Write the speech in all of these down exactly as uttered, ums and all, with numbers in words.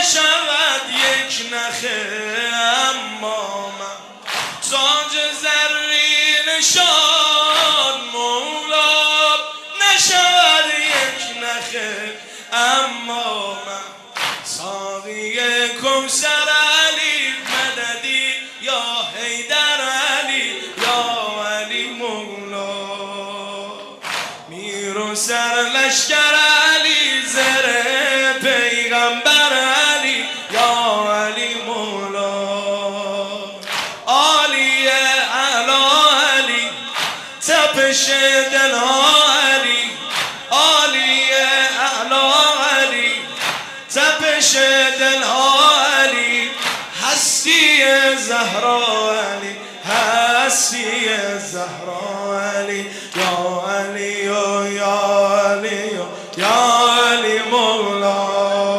نشود یک نخه، اما من تاج زرین شان مولا. نشود یک نخه اما من ساقی کوثر علی مددی یا حیدر علی یا علی مولا. میر و سرلشکر علی زره پیغمبر علی یا علی مولا. عالی اعلی علی تپش دلها علی، عالی اعلی علی تپش دلها علی. هستی زهرا علی، هستی زهرا علی یا علی و یا علی و یا علی مولا.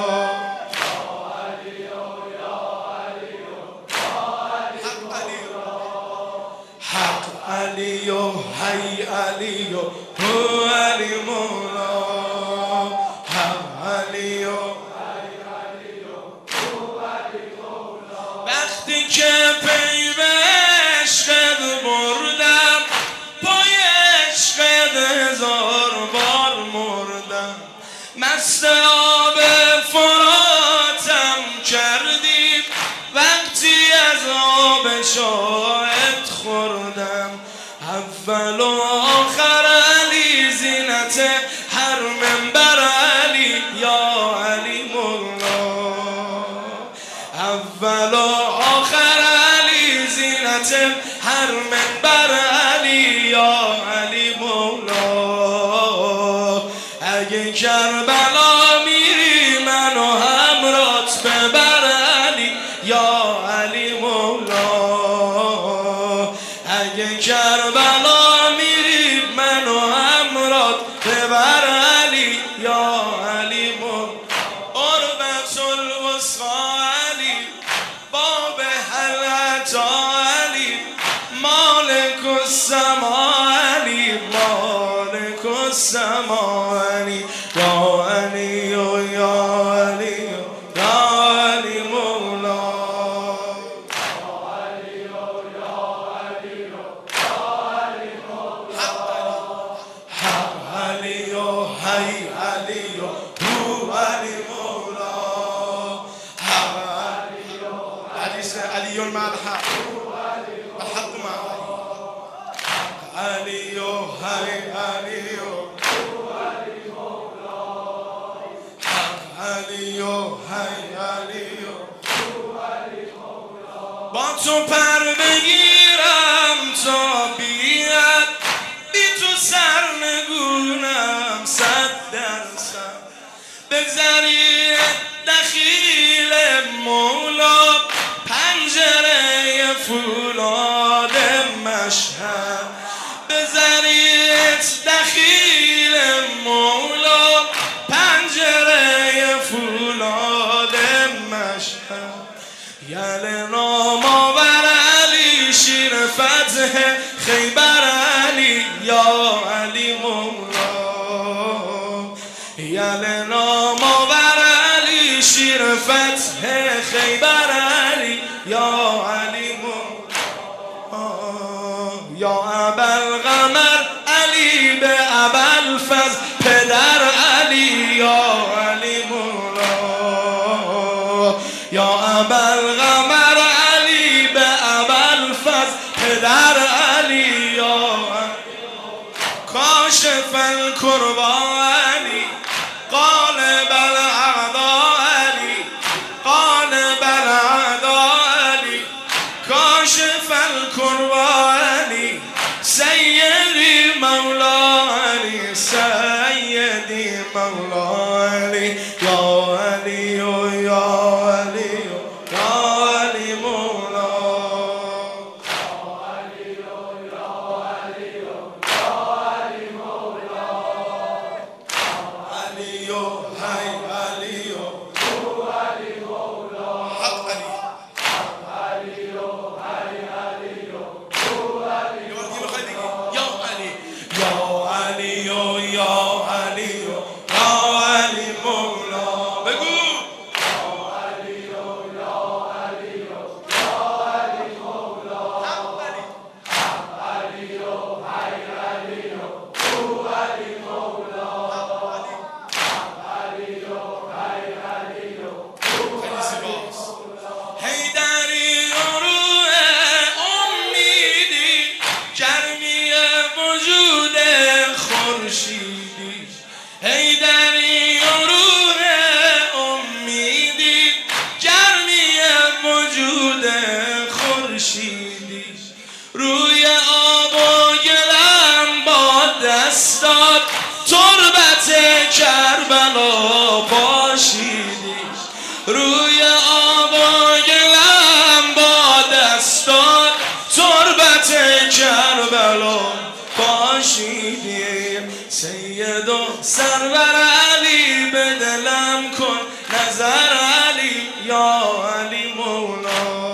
حق علی و حی علی و هو علی مولا. حق علی و وقتی که پی به عشقت بردم، پای عشقت هزار بار مردم. مست آب فراتم کردی وقتی از آب شاهد خوردم. اول و آخر علی زینت هر منبر علی یا علی مولا. اول و آخر علی زینت هر منبر علی یا علی مولا. اگه کربلا میری منو همرات ببر علی یا علی مولا. اگه کربلا میری منو همرات ببر علی یا علی مولا. قربت الوسطی علی باب حلعتا علی مالک السما علی مالک السما علی یا علی و یا علی و یا علی مولا. حق علی و حی علی و هو علی مولا. حدیث علی مع الحق الحق مع علی و حی علی و حق علی و حی علی و با تو پر بگیرم تا بیاد بی تو سرنگونم صد درصد. بگذری دخیل مولا پنجره فولاد مشهد. بزنید دخیل مولا پنجره فولاد مشهد. یل نام آور علی شیر فتح خیبر علی یا علی مولا. یل نام آور علی شیر فتح خیبر علی یا علی مولا. یا ابوالقمر علی به ابوالفضل پدر علی یا علی مولا. یا ابوالقمر علی به ابوالفضل پدر علی یا علی کاشف الکربا علی غالب الاعدا علی غالب الاعدا علی کاشف الکربا علی سیدی مولا علی سیدی مولا علی یا علی و یا علی و یا روی آبای لم با دستان تربت کربلا پاشیدی. سید و سرور علی به دلم کن نظر علی یا علی مولا.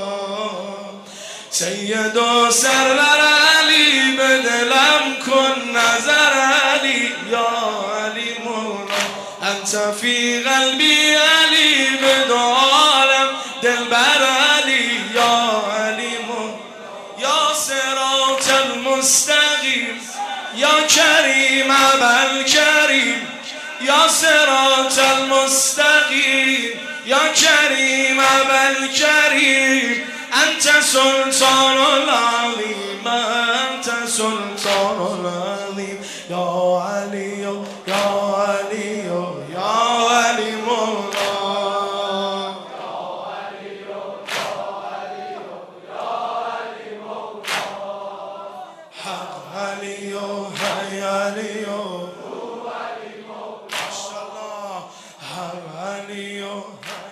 سید و سرور علی به دلم کن نظر علی یا علی مولا. انت فی قلبی علی به دو عالم دلبر علی یا علی مولا. یا صراط المستقیم یا کریم ابل کریم. یا صراط المستقیم یا کریم ابل کریم. انت سلطان العظیم انت سلطان العظیم یا علی یا علی یا علی مولا. یا علی یا علی یا علی مولا. حق علی حی علی ماشاءالله. حق علی